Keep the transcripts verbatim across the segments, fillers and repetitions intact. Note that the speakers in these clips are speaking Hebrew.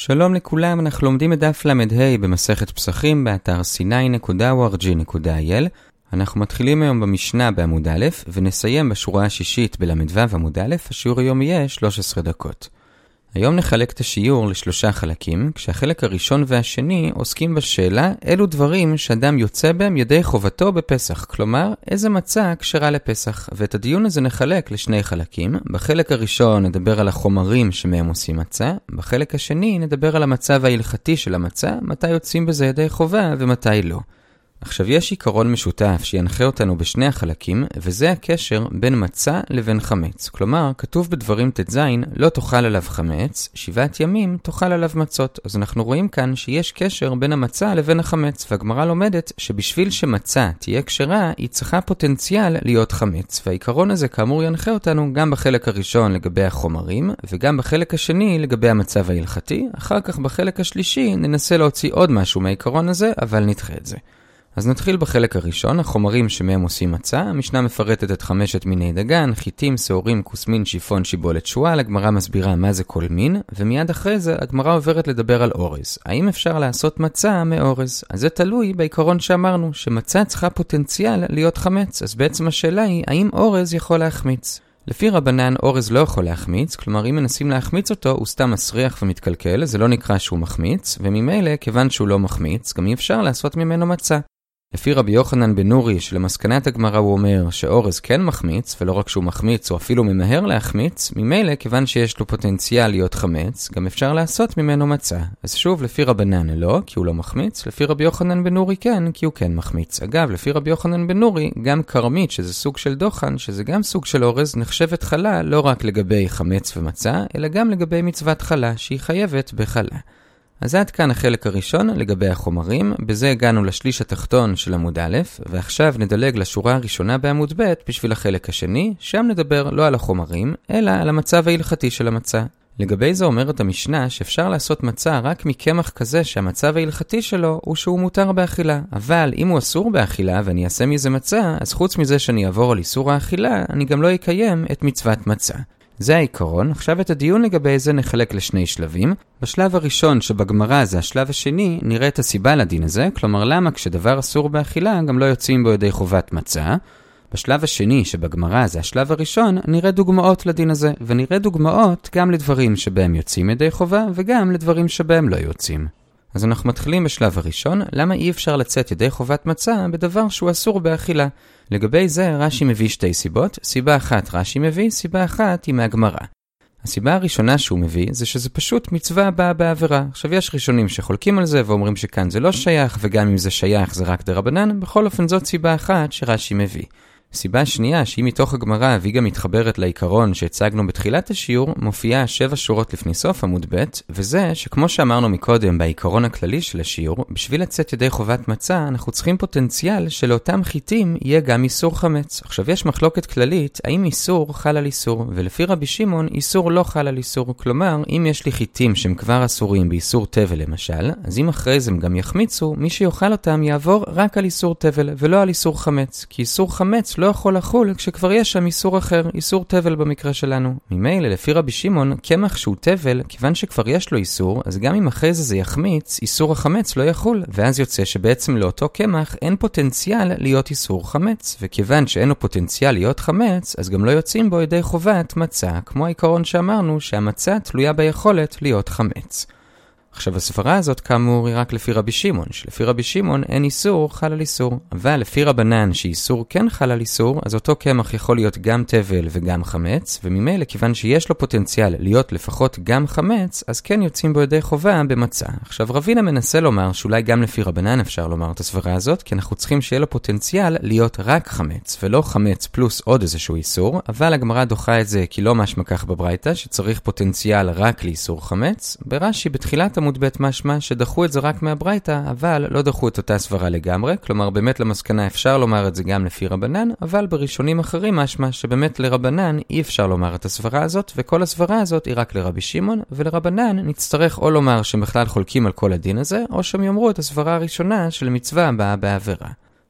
שלום לכולם, אנחנו לומדים את דף למד-ה' במסכת פסחים באתר סיני נקודה או אר ג'י נקודה איי אל. אנחנו מתחילים היום במשנה בעמוד א' ונסיים בשורה השישית בלמד-ו' עמוד א', השיעור היום יהיה שלוש עשרה דקות. היום נחלק את השיעור לשלושה חלקים, כשהחלק הראשון והשני עוסקים בשאלה אילו דברים שאדם יוצא בהם ידי חובתו בפסח, כלומר איזה מצה כשרה לפסח, ואת הדיון הזה נחלק לשני חלקים. בחלק הראשון נדבר על החומרים שמהם עושים מצה, בחלק השני נדבר על המצב ההלכתי של המצה, מתי יוצאים בזה ידי חובה ומתי לא. עכשיו יש עיקרון משותף שינחה אותנו בשני החלקים, וזה הקשר בין מצה לבין חמץ. כלומר, כתוב בדברים ת' לא תאכל עליו חמץ, שבעת ימים תאכל עליו מצות. אז אנחנו רואים כאן שיש קשר בין המצה לבין החמץ, והגמרא לומדת שבשביל שמצה תהיה כשרה, היא צריכה פוטנציאל להיות חמץ. והעיקרון הזה כאמור ינחה אותנו גם בחלק הראשון לגבי החומרים, וגם בחלק השני לגבי המצב ההלכתי. אחר כך בחלק השלישי ננסה להוציא עוד משהו מהעיקרון הזה, אבל נדחה את זה. אז נתחיל בחלק הראשון, החומרים שמהם עושים מצה. המשנה מפרטת את חמשת מיני דגן, חיטים, שעורים, כוסמין, שיפון, שיבולת, שועל. הגמרא מסבירה מה זה כל מין, ומיד אחרי זה הגמרא עוברת לדבר על אורז. האם אפשר לעשות מצה מאורז? אז זה תלוי בעיקרון שאמרנו, שמצה צריכה פוטנציאל להיות חמץ. אז בעצם השאלה היא, האם אורז יכול להחמיץ? לפי רבנן, אורז לא יכול להחמיץ, כלומר אם מנסים להחמיץ אותו, הוא סתם מסריח ומתקלקל, זה לא נקרא שהוא מחמיץ, וממילא, כיוון שהוא לא מחמיץ, גם אי אפשר לעשות ממנו מצה. לפי רבי יוחנן בן נורי, שלמסקנת הגמרא הוא אומר שאורז כן מחמיץ, ולא רק שהוא מחמיץ, הוא אפילו ממהר להחמיץ, ממילא, כיוון שיש לו פוטנציאל להיות חמץ, גם אפשר לעשות ממנו מצה. אז שוב, לפי רבנן לא, כי הוא לא מחמיץ, לפי רבי יוחנן בן נורי כן, כי הוא כן מחמיץ. אגב, לפי רבי יוחנן בן נורי, גם קרמית, שזה סוג של דוחן, שזה גם סוג של אורז, נחשבת חלה לא רק לגבי חמץ ומצה, אלא גם לגבי מצוות חלה, שהיא חייבת בחלה. אז עד כאן החלק הראשון לגבי החומרים, בזה הגענו לשליש התחתון של עמוד א', ועכשיו נדלג לשורה הראשונה בעמוד ב' בשביל החלק השני, שם נדבר לא על החומרים, אלא על המצב ההלכתי של המצה. לגבי זה אומרת המשנה שאפשר לעשות מצה רק מקמח כזה שהמצב ההלכתי שלו הוא שהוא מותר באכילה, אבל אם הוא אסור באכילה ואני אעשה מזה מצה, אז חוץ מזה שאני אעבור על איסור האכילה, אני גם לא אקיים את מצוות מצה. זה העיקרון. עכשיו את הדיון לגבי זה נחלק לשני שלבים. בשלב הראשון שבגמרא זה השלב השני, נראה את הסיבה לדין הזה, כלומר למה כשדבר אסור באכילה גם לא יוצאים בו ידי חובת מצה. בשלב השני שבגמרא זה השלב הראשון, נראה דוגמאות לדין הזה, ונראה דוגמאות גם לדברים שבהם יוצאים ידי חובה וגם לדברים שבהם לא יוצאים. אז אנחנו מתחילים בשלב הראשון, למה אי אפשר לצאת ידי חובת מצה בדבר שהוא אסור באכילה. לגבי זה רש"י מביא שתי סיבות, סיבה אחת רש"י מביא, סיבה אחת היא מהגמרא. הסיבה הראשונה שהוא מביא זה שזה פשוט מצווה הבאה בעבירה. עכשיו יש ראשונים שחולקים על זה ואומרים שכאן זה לא שייך, וגם אם זה שייך זה רק דרבנן, בכל אופן זאת סיבה אחת שרש"י מביא. סיבה שנייה, שהיא מתוך הגמרא והיא גם מתחברת לעיקרון שהצגנו בתחילת השיעור, מופיעה שבע שורות לפני סוף עמוד ב', וזה שכמו שאמרנו מקודם בעיקרון הכללי של השיעור, בשביל לצאת ידי חובת מצה אנחנו צריכים פוטנציאל שלאותם חיטים יהיה גם איסור חמץ. עכשיו יש מחלוקת כללית, האם איסור חל על איסור, ולפי רבי שמעון איסור לא חל על איסור. כלומר, אם יש לי חיטים שהם כבר אסורים באיסור תבל למשל, אז אם אחרי זה הם גם יחמיצו, מי שיאכל אותם יעבור רק על איסור תבל ולא על איסור חמץ, כי איסור חמץ לא יכול לחול כשכבר יש שם איסור אחר, איסור תבל במקרה שלנו. ממילא לפי רבי שמעון, קמח שהוא תבל, כיוון שכבר יש לו איסור, אז גם אם אחרי זה זה יחמיץ, איסור החמץ לא יחול, ואז יוצא שבעצם לאותו קמח אין פוטנציאל להיות איסור חמץ, וכיוון שאין לו פוטנציאל להיות חמץ, אז גם לא יוצאים בו ידי חובת מצה, כמו העיקרון שאמרנו שהמצה תלויה ביכולת להיות חמץ. עכשיו הסברה הזאת כאמור היא רק לפי רבי שמעון, שלפי רבי שמעון אין איסור חל על איסור, אבל לפי רבנן שאיסור כן חל על איסור, אז אותו קמח יכול להיות גם תבל וגם חמץ, וממילא כיוון שיש לו פוטנציאל להיות לפחות גם חמץ, אז כן יוצאים בו ידי חובה במצה. עכשיו רבינה מנסה לומר שאולי גם לפי רבנן אפשר לומר את הסברה הזאת, כי אנחנו צריכים שיהיה לו פוטנציאל להיות רק חמץ, ולא חמץ פלוס עוד איזשהו איסור, אבל הגמרא דוחה את זה כי לא משמע כך בברייתא, שצריך פוטנציאל רק לאיסור חמץ. ברש"י בתחילת עמוד ב' משמע שדחו את זה רק מהברייתא, אבל לא דחו את אותה סברה לגמרי, כלומר באמת למסקנה אפשר לומר את זה גם לפי רבנן, אבל בראשונים אחרים משמע שבאמת לרבנן אי אפשר לומר את הסברה הזאת, וכל הסברה הזאת היא רק לרבי שמעון, ולרבנן נצטרך או לומר שבכלל חולקים על כל הדין הזה, או שהם יאמרו את הסברה הראשונה של מצווה הבאה בעבירה.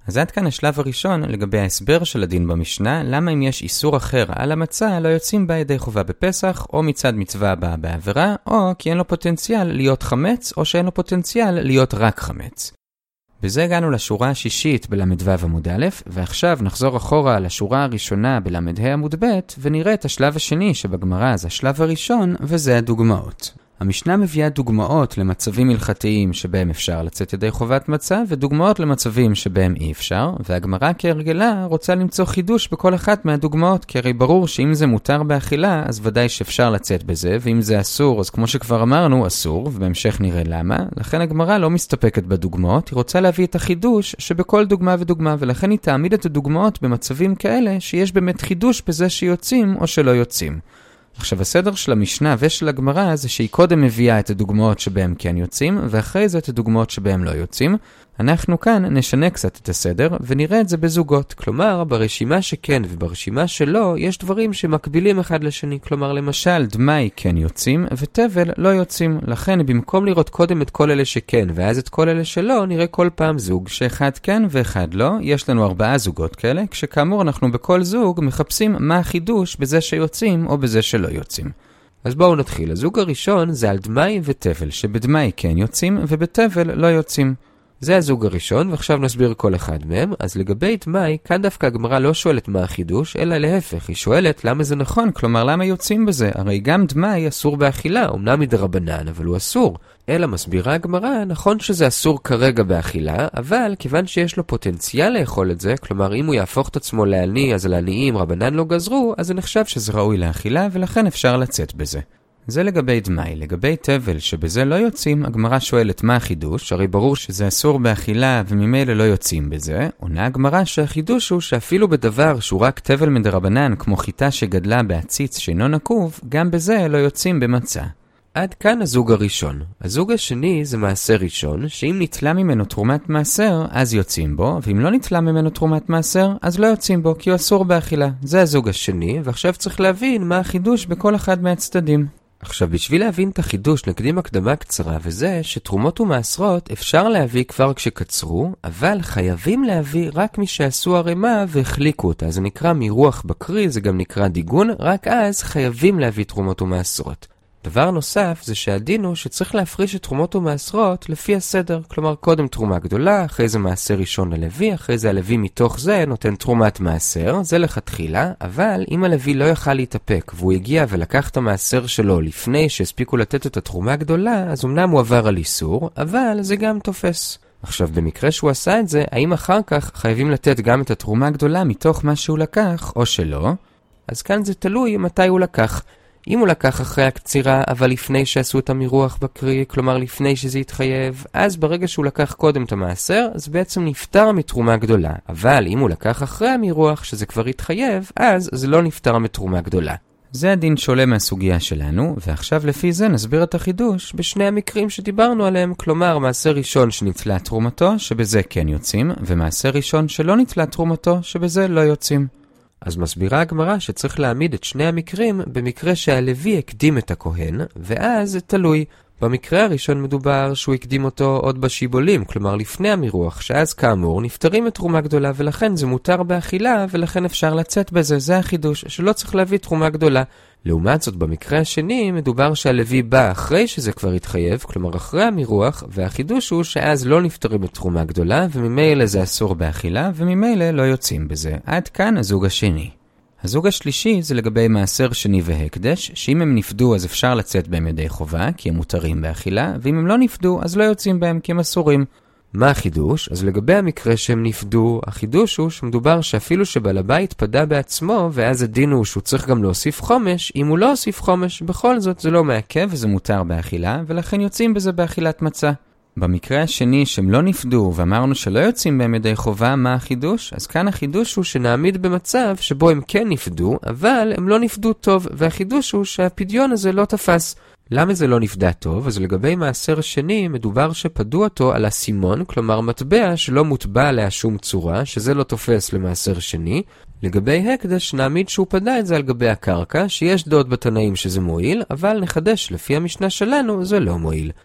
אז עד כאן השלב הראשון לגבי ההסבר של הדין במשנה, למה אם יש איסור אחר על המצה לא יוצאים בה ידי חובה בפסח, או מצד מצווה הבאה בעבירה, או כי אין לו פוטנציאל להיות חמץ, או שאין לו פוטנציאל להיות רק חמץ. בזה הגענו לשורה השישית בלמד ו' עמוד א', ועכשיו נחזור אחורה לשורה הראשונה בלמד ה' עמוד ב', ונראה את השלב השני שבגמרא זה השלב הראשון, וזה הדוגמאות. המשנה מביאה דוגמאות למצבים הלכתיים שבהם אפשר לצאת ידי חובת מצה, ודוגמאות למצבים שבהם אי אפשר, והגמרא כהרגלה רוצה למצוא חידוש בכל אחת מהדוגמאות, כי הרי ברור שאם זה מותר באכילה, אז ודאי שאפשר לצאת בזה, ואם זה אסור, אז כמו שכבר אמרנו, אסור, ובהמשך נראה למה. לכן הגמרא לא מסתפקת בדוגמאות, היא רוצה להביא את החידוש שבכל דוגמה ודוגמה, ולכן היא תעמיד את הדוגמאות במצבים כאלה שיש באמת חידוש בזה שיוצאים או שלא יוצאים. עכשיו, הסדר של המשנה ושל הגמרא זה שהיא קודם מביאה את הדוגמאות שבהם כן יוצאים, ואחרי זה את הדוגמאות שבהם לא יוצאים. אנחנו כאן נשנה קצת את הסדר, ונראה את זה בזוגות. כלומר, ברשימה שכן וברשימה שלא, יש דברים שמקבילים אחד לשני. כלומר, למשל, דמי כן יוצאים, ותבל לא יוצאים. לכן, במקום לראות קודם את כל אלה שכן, ואז את כל אלה שלא, נראה כל פעם זוג שאחד כן ואחד לא. יש לנו ארבעה זוגות כאלה, כשכאמור אנחנו בכל זוג מחפשים מה החידוש בזה שיוצאים או בזה שלא יוצאים. אז בואו נתחיל. הזוג הראשון זה על דמי ותבל, שבדמי כן יוצאים ובתבל לא יוצאים. זה הזוג הראשון, ועכשיו נסביר כל אחד מהם. אז לגבי דמי, כאן דווקא הגמרא לא שואלת מה החידוש, אלא להפך, היא שואלת למה זה נכון, כלומר למה יוצאים בזה? הרי גם דמי אסור באכילה, אמנם מדרבנן, אבל הוא אסור. אלא מסבירה הגמרא, נכון שזה אסור כרגע באכילה, אבל כיוון שיש לו פוטנציאל לאכול את זה, כלומר אם הוא יהפוך את עצמו לעני, אז לעניים רבנן לא גזרו, אז זה נחשב שזה ראוי לאכילה, ולכן אפשר לצאת בזה. זה לגבי דמי. לגבי תבל שבזה לא יוצאים, הגמרא שואלת מה החידוש, הרי ברור שזה אסור באכילה וממילא לא יוצאים בזה. עונה הגמרא שהחידוש הוא שאפילו בדבר שהוא רק תבל מדרבנן, כמו חיטה שגדלה בעציץ שאינו נקוב, גם בזה לא יוצאים במצה. עד כאן הזוג הראשון. הזוג השני זה מעשר ראשון, שאם נטלה ממנו תרומת מעשר, אז יוצאים בו, ואם לא נטלה ממנו תרומת מעשר, אז לא יוצאים בו, כי הוא אסור באכילה. זה הזוג השני, ועכשיו צריך להבין מה החידוש בכל אחד מהצדדים. עכשיו, בשביל להבין את החידוש נקדים הקדמה קצרה, וזה שתרומות ומעשרות אפשר להביא כבר כשקצרו, אבל חייבים להביא רק מי שעשו הרמה והחליקו אותה. זה נקרא מרוח בקרי, זה גם נקרא דיגון, רק אז חייבים להביא תרומות ומעשרות. דבר נוסף זה שהדין הוא שצריך להפריש את תרומות ומעשרות לפי הסדר. כלומר, קודם תרומה גדולה, אחרי זה מעשר ראשון ללוי, אחרי זה הלוי מתוך זה נותן תרומת מעשר, זה לכתחילה, אבל אם הלוי לא יכל להתאפק והוא הגיע ולקח את המעשר שלו לפני שהספיקו לתת את התרומה הגדולה, אז אמנם הוא עבר על איסור, אבל זה גם תופס. עכשיו, במקרה שהוא עשה את זה, האם אחר כך חייבים לתת גם את התרומה הגדולה מתוך מה שהוא לקח או שלא? אז כאן זה תלוי מתי הוא לקח. אם הוא לקח אחרי הקצירה, אבל לפני שעשו את המרוח בקרי, כלומר לפני שזה יתחייב, אז ברגע שהוא לקח קודם את המעשר, אז בעצם נפטר מתרומה גדולה. אבל אם הוא לקח אחרי המרוח, שזה כבר יתחייב, אז זה לא נפטר מתרומה גדולה. זה הדין שעולה מהסוגיה שלנו, ועכשיו לפי זה נסביר את החידוש בשני המקרים שדיברנו עליהם, כלומר מעשר ראשון שנתלה תרומתו, שבזה כן יוצאים, ומעשר ראשון שלא נתלה תרומתו, שבזה לא יוצאים. אז מסבירה הגמרא שצריך להעמיד את שני המקרים במקרה שהלוי הקדים את הכהן, ואז זה תלוי. במקרה הראשון מדובר שהוא הקדים אותו עוד בשיבולים, כלומר לפני המרוח, שאז כאמור נפטרים את תרומה גדולה, ולכן זה מותר באכילה, ולכן אפשר לצאת בזה. זה החידוש, שלא צריך להביא תרומה גדולה. לעומת זאת, במקרה השני מדובר שהלוי בא אחרי שזה כבר התחייב, כלומר אחרי המרוח, והחידוש הוא שאז לא נפטרים את תרומה גדולה, וממילא זה אסור באכילה, וממילא לא יוצאים בזה. עד כאן הזוג השני. הזוג השלישי זה לגבי מעשר שני והקדש, שאם הם נפדו אז אפשר לצאת בהם ידי חובה, כי הם מותרים באכילה, ואם הם לא נפדו אז לא יוצאים בהם כי הם אסורים. מה החידוש? אז לגבי המקרה שהם נפדו, החידוש הוא שמדובר שאפילו שבעל הבית פדה בעצמו, ואז הדין הוא שהוא צריך גם להוסיף חומש, אם הוא לא הוסיף חומש, בכל זאת זה לא מעכב וזה מותר באכילה, ולכן יוצאים בזה באכילת מצה. במקרה השני שהם לא נפדו ואמרנו שלא יוצאים בהם ידי חובה, מה החידוש? אז כאן החידוש הוא שנעמיד במצב שבו הם כן נפדו, אבל הם לא נפדו טוב, והחידוש הוא שהפדיון הזה לא תפס. למה זה לא נפדה טוב? אז לגבי מעשר שני מדובר שפדו אותו על הסימון, כלומר מטבע שלא מוטבע עליה שום צורה, שזה לא תופס למעשר שני. לגבי הקדש נעמיד שהוא פדה את זה על גבי הקרקע, שיש דעות בתנאים שזה מועיל, אבל נחדש לפי המשנה שלנו זה לא מועיל.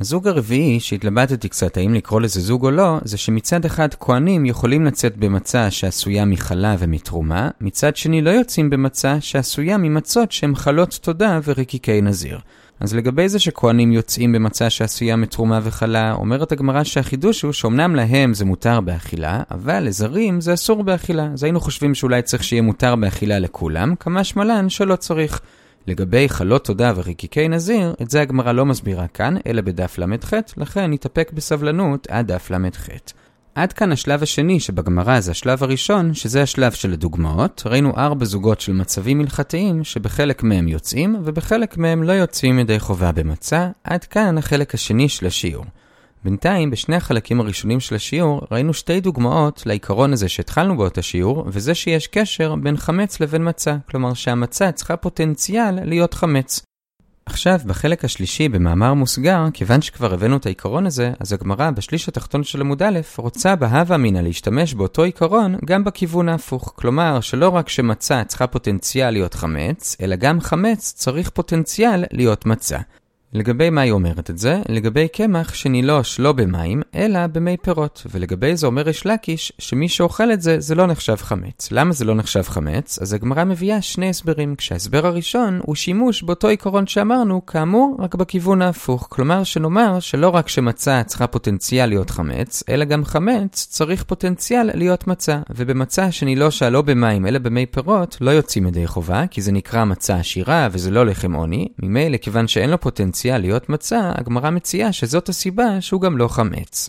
הזוג הרביעי, שהתלבטתי קצת האם לקרוא לזה זוג או לא, זה שמצד אחד כהנים יכולים לצאת במצה שעשויה מחלה ומתרומה, מצד שני לא יוצאים במצה שעשויה ממצות שהן חלות תודה ורקיקי נזיר. אז לגבי זה שכהנים יוצאים במצה שעשויה מתרומה וחלה, אומרת הגמרא שהחידוש הוא שאומנם להם זה מותר באכילה, אבל לזרים זה אסור באכילה. אז היינו חושבים שאולי צריך שיהיה מותר באכילה לכולם, כמה שמלן שלא צריך. לגבי חלות תודה ורקיקי נזיר, את זה הגמרא לא מסבירה כאן, אלא בדף למד ח', לכן נתאפק בסבלנות עד דף למד ח'. עד כאן השלב השני שבגמרא זה השלב הראשון, שזה השלב של הדוגמאות. ראינו ארבע זוגות של מצבים הלכתיים, שבחלק מהם יוצאים, ובחלק מהם לא יוצאים ידי חובה במצה. עד כאן החלק השני של השיעור. בינתיים, בשני החלקים הראשונים של השיעור, ראינו שתי דוגמאות לעיקרון הזה שהתחלנו באותו שיעור, וזה שיש קשר בין חמץ לבין מצה. כלומר שהמצה צריכה פוטנציאל להיות חמץ. עכשיו, בחלק השלישי, במאמר מוסגר, כיוון שכבר הבאנו את העיקרון הזה, אז הגמרא בשליש התחתון של עמוד א' רוצה בהווה אמינא להשתמש באותו עיקרון גם בכיוון ההפוך. כלומר, שלא רק שמצה צריכה פוטנציאל להיות חמץ, אלא גם חמץ צריך פוטנציאל להיות מצה. לגבי מה היא אומרת את זה? לגבי קמח שנילוש לא במים, אלא במי פירות. ולגבי זה אומר ריש לקיש שמי שאוכל את זה, זה לא נחשב חמץ. למה זה לא נחשב חמץ? אז הגמרא מביאה שני הסברים. כשההסבר הראשון הוא שימוש באותו עיקרון שאמרנו, כאמור, רק בכיוון ההפוך. כלומר שנאמר שלא רק שמצה צריכה פוטנציאל להיות חמץ, אלא גם חמץ צריך פוטנציאל להיות מצה. ובמצה שנילושה לא במים, אלא במי פירות, לא יוצאים ידי חובה, כי זה נקרא מצה עשירה וזה לא לחם עוני. ממילא, כיוון שאין לו פוטנציאל להיות מצה, הגמרא מציעה שזאת הסיבה שהוא גם לא חמץ.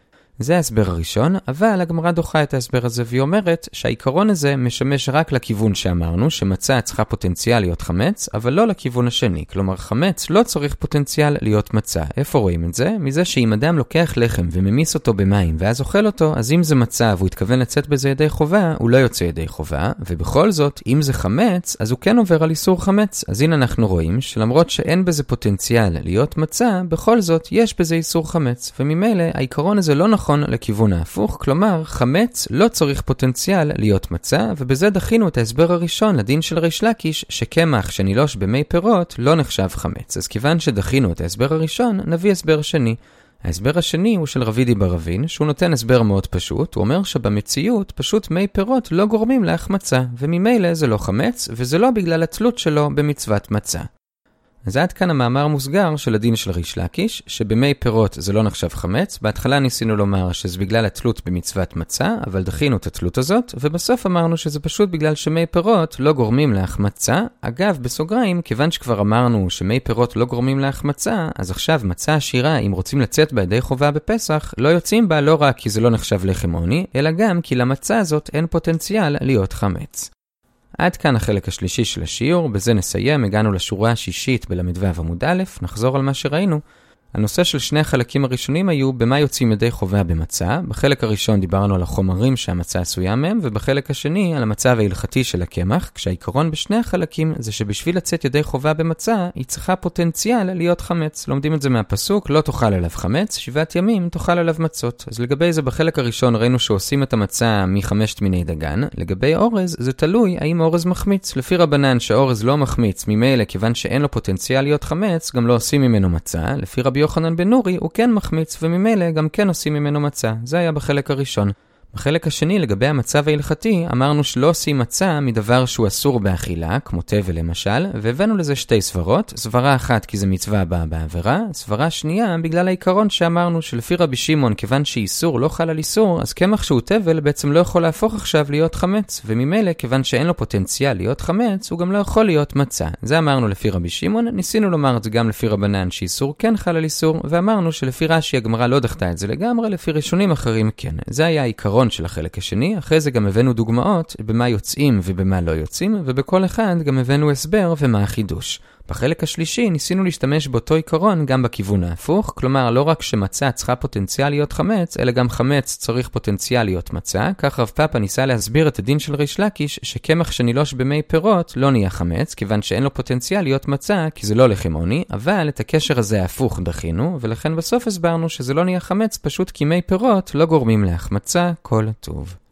זה ההסבר הראשון, אבל הגמרא דוחה את ההסבר הזה והיא אומרת שהעיקרון הזה משמש רק לכיוון שאמרנו, שמצה צריכה פוטנציאל להיות חמץ, אבל לא לכיוון השני. כלומר, חמץ לא צריך פוטנציאל להיות מצה. איפה רואים את זה? מזה שאם אדם לוקח לחם וממיס אותו במים ואז אוכל אותו, אז אם זה מצה והוא התכוון לצאת בזה ידי חובה, הוא לא יוצא ידי חובה, ובכל זאת, אם זה חמץ, אז הוא כן עובר על איסור חמץ. אז הנה אנחנו רואים שלמרות שאין בזה פוטנציאל להיות מצה, בכל זאת יש בזה איסור חמץ, וממילא העיקרון הזה לא נכון לכיוון ההפוך, כלומר חמץ לא צריך פוטנציאל להיות מצה, ובזה דחינו את ההסבר הראשון לדין של ריש לקיש שקמח שנילוש במי פירות לא נחשב חמץ. אז כיוון שדחינו את ההסבר הראשון, נביא הסבר שני. ההסבר השני הוא של רבידי ברבין, שהוא נותן הסבר מאוד פשוט. הוא אומר שבמציאות פשוט מי פירות לא גורמים להחמצה, וממילא זה לא חמץ, וזה לא בגלל התלות שלו במצוות מצה. אז עד כאן המאמר מוסגר של הדין של ריש לקיש, שבמי פירות זה לא נחשב חמץ. בהתחלה ניסינו לומר שזה בגלל התלות במצוות מצה, אבל דחינו את התלות הזאת, ובסוף אמרנו שזה פשוט בגלל שמי פירות לא גורמים להחמצה. אגב, בסוגריים, כיוון שכבר אמרנו שמי פירות לא גורמים להחמצה, אז עכשיו מצה עשירה, אם רוצים לצאת בידי חובה בפסח, לא יוצאים בה לא רק כי זה לא נחשב לחם עוני, אלא גם כי למצה הזאת אין פוטנציאל להיות חמץ. עד כאן החלק השלישי של השיעור, בזה נסיים, הגענו לשורה השישית בלמד ו' עמוד א', נחזור על מה שראינו. הנושא של שני החלקים הראשונים היו במה יוצאים ידי חובה במצה. בחלק הראשון דיברנו על החומרים שהמצה עשויה מהם, ובחלק השני על המצב ההלכתי של הקמח, כשהעיקרון בשני החלקים זה שבשביל לצאת ידי חובה במצה, היא צריכה פוטנציאל להיות חמץ. לומדים את זה מהפסוק, לא תאכל עליו חמץ, שבעת ימים תאכל עליו מצות. אז לגבי זה בחלק הראשון ראינו שעושים את המצה מחמשת מיני דגן. לגבי אורז זה תלוי האם אורז מחמיץ. לפי רבנן שאורז לא מחמיץ, ממילא כיוון שאין לו פוטנציאל להיות חמץ, גם לא עושים ממנו מצה. לפי רבי יוחנן בן נורי הוא כן מחמיץ, וממילא גם כן עושים ממנו מצה. זה היה בחלק הראשון. בחלק השני, לגבי המצב ההלכתי, אמרנו שלא עושים מצה מדבר שהוא אסור באכילה, כמו תבל למשל, והבאנו לזה שתי סברות. סברה אחת כי זה מצווה הבאה בעבירה, סברה שנייה בגלל העיקרון שאמרנו שלפי רבי שמעון, כיוון שאיסור לא חל על איסור, אז קמח שהוא תבל בעצם לא יכול להפוך עכשיו להיות חמץ, וממילא כיוון שאין לו פוטנציאל להיות חמץ, הוא גם לא יכול להיות מצה. זה אמרנו לפי רבי שמעון. ניסינו לומר את זה גם לפי רבנן שאיסור כן חל על איסור, ואמרנו שלפי רש"י הגמרא לא דחתה את זה לגמרי, לפי ראשונים אחרים כן. זה היה העיקרון של החלק השני. אחרי זה גם הבאנו דוגמאות במה יוצאים ובמה לא יוצאים, ובכל אחד גם הבאנו הסבר ומה החידוש. בחלק השלישי ניסינו להשתמש באותו עיקרון גם בכיוון ההפוך, כלומר לא רק שמצה צריכה פוטנציאל להיות חמץ, אלא גם חמץ צריך פוטנציאל להיות מצה. כך רב פאפה ניסה להסביר את הדין של ריש לקיש שקמח שנילוש במי פירות לא נהיה חמץ, כיוון שאין לו פוטנציאל להיות מצה, כי זה לא לחם עוני, אבל את הקשר הזה ההפוך דחינו, ולכן בסוף הסברנו שזה לא נהיה חמץ פשוט כי מי פירות לא גורמים להחמצה. כל טוב.